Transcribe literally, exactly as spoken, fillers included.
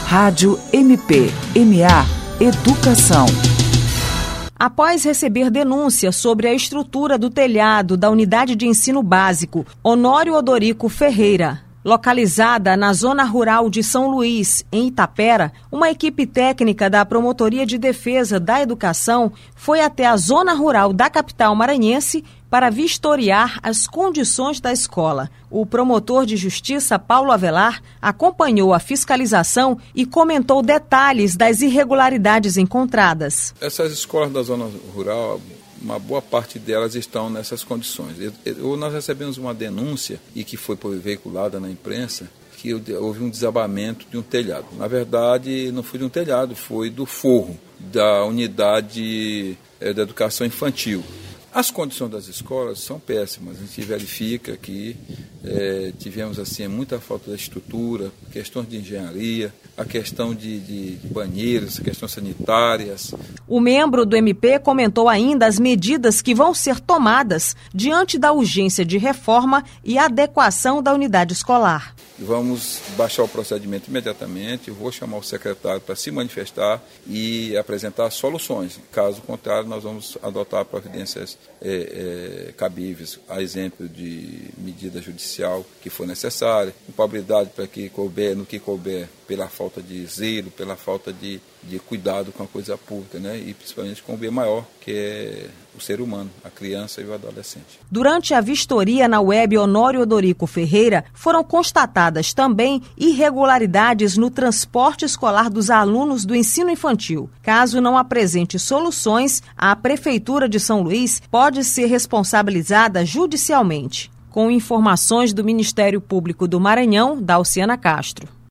Rádio M P M A Educação. Após receber denúncia sobre a estrutura do telhado da Unidade de Ensino Básico Honório Odorico Ferreira, localizada na zona rural de São Luís, em Itapera, uma equipe técnica da Promotoria de Defesa da Educação foi até a zona rural da capital maranhense para vistoriar as condições da escola. O promotor de justiça, Paulo Avelar, acompanhou a fiscalização e comentou detalhes das irregularidades encontradas. Essas escolas da zona rural, uma boa parte delas estão nessas condições. Eu, nós recebemos uma denúncia, e que foi veiculada na imprensa, que houve um desabamento de um telhado. Na verdade, não foi de um telhado, foi do forro da unidade é, da educação infantil. As condições das escolas são péssimas. A gente verifica que é, tivemos assim, muita falta de estrutura, questões de engenharia, a questão de, de banheiros, questões sanitárias. O membro do M P comentou ainda as medidas que vão ser tomadas diante da urgência de reforma e adequação da unidade escolar. Vamos baixar o procedimento imediatamente, vou chamar o secretário para se manifestar e apresentar soluções. Caso contrário, nós vamos adotar providências é, é, cabíveis, a exemplo de medida judicial que for necessária, culpabilidade para que couber, no que couber, pela falta de zelo, pela falta de, de cuidado com a coisa pública, né? E principalmente com o bem maior, que é o ser humano, a criança e o adolescente. Durante a vistoria na web Honório Odorico Ferreira, foram constatadas também irregularidades no transporte escolar dos alunos do ensino infantil. Caso não apresente soluções, a Prefeitura de São Luís pode ser responsabilizada judicialmente. Com informações do Ministério Público do Maranhão, Dalciana Castro.